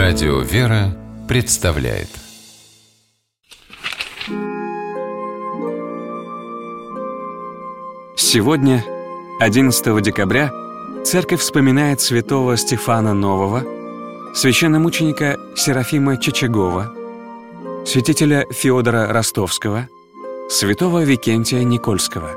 Радио «Вера» представляет. Сегодня, 11 декабря, Церковь вспоминает святого Стефана Нового, священномученика Серафима Чичагова, святителя Феодора Ростовского, святого Викентия Никольского.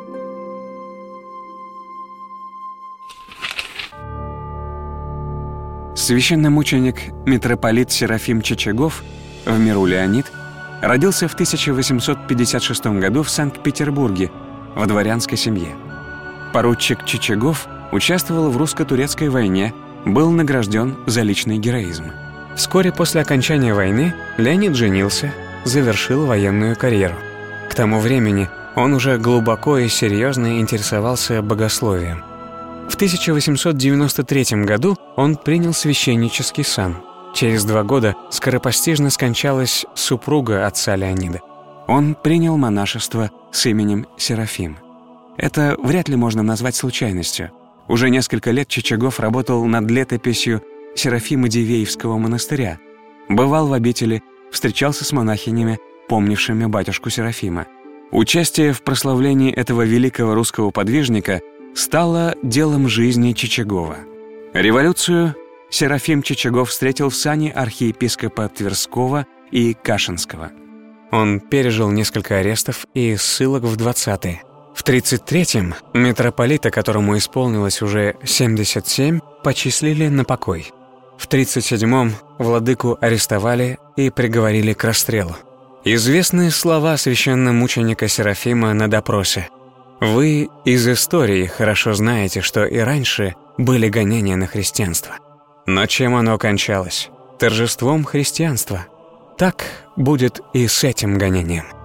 Священномученик митрополит Серафим Чичагов, в миру Леонид, родился в 1856 году в Санкт-Петербурге в дворянской семье. Поручик Чичагов участвовал в русско-турецкой войне, был награжден за личный героизм. Вскоре после окончания войны Леонид женился, завершил военную карьеру. К тому времени он уже глубоко и серьезно интересовался богословием. В 1893 году он принял священнический сан. Через 2 года скоропостижно скончалась супруга отца Леонида. Он принял монашество с именем Серафим. Это вряд ли можно назвать случайностью. Уже несколько лет Чичагов работал над летописью Серафима Дивеевского монастыря, бывал в обители, встречался с монахинями, помнившими батюшку Серафима. Участие в прославлении этого великого русского подвижника стало делом жизни Чичагова. Революцию Серафим Чичагов встретил в сане архиепископа Тверского и Кашинского. Он пережил несколько арестов и ссылок в 20-е. В 33-м митрополита, которому исполнилось уже 77, почислили на покой. В 37-м владыку арестовали и приговорили к расстрелу. Известны слова священномученика Серафима на допросе. «Вы из истории хорошо знаете, что и раньше были гонения на христианство. Но чем оно кончалось? Торжеством христианства. Так будет и с этим гонением».